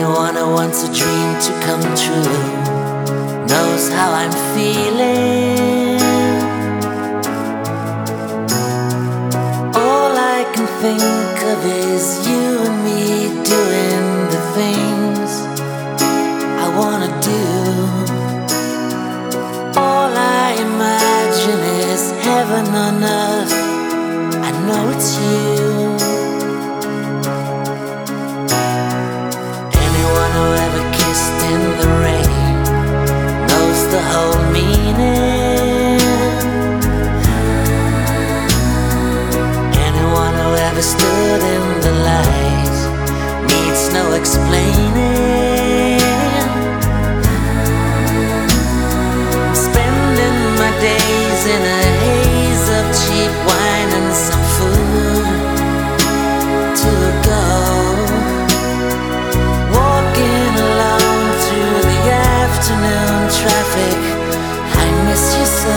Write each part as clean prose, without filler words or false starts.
Anyone who wants a dream to come true knows how I'm feeling. All I can think of is you and me doing the things I wanna do. All I imagine is heaven on earth. I know it's you. Anyone who ever kissed in the rain knows the whole meaning. Anyone who ever stood in the light needs no explaining. I'm spending my days in a haze of cheap wine and some food to go. Walking alone through the afternoon traffic, I miss you so.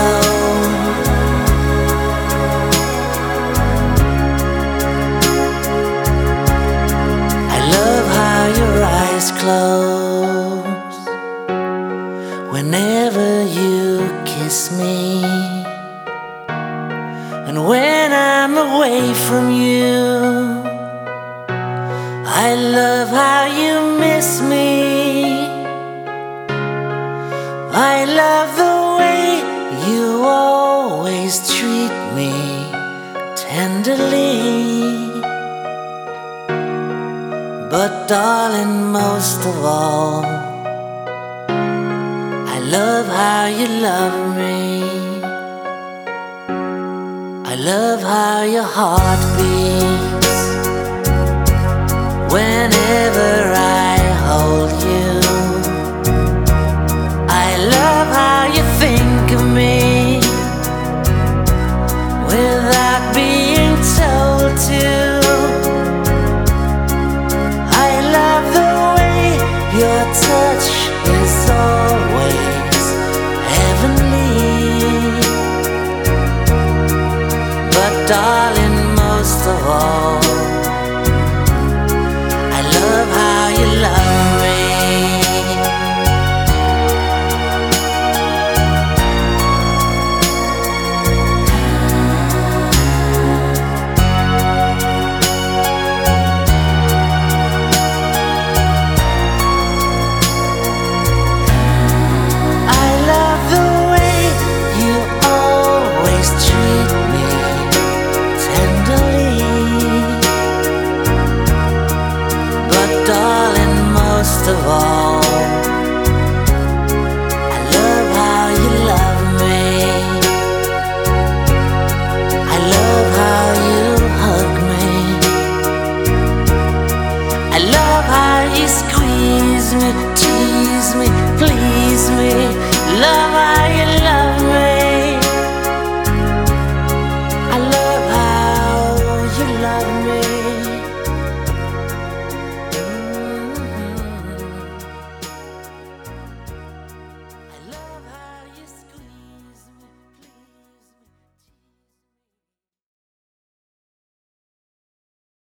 I love how your eyes close whenever you kiss me. And when I'm away from you, I love how you miss me. I love the way you always treat me tenderly. But darling, most of all, I love how you love me. I love how your heart beats whenever I hold you. I love how you think of me without being told to. I love the way your touch is always heavenly. But darling, most of all, I love how you love me. I love the way you always treat me tenderly. But darling, most of all, I love how you love me. I love how you hug me. I love how you squeeze me, tease me, please me. Love how you love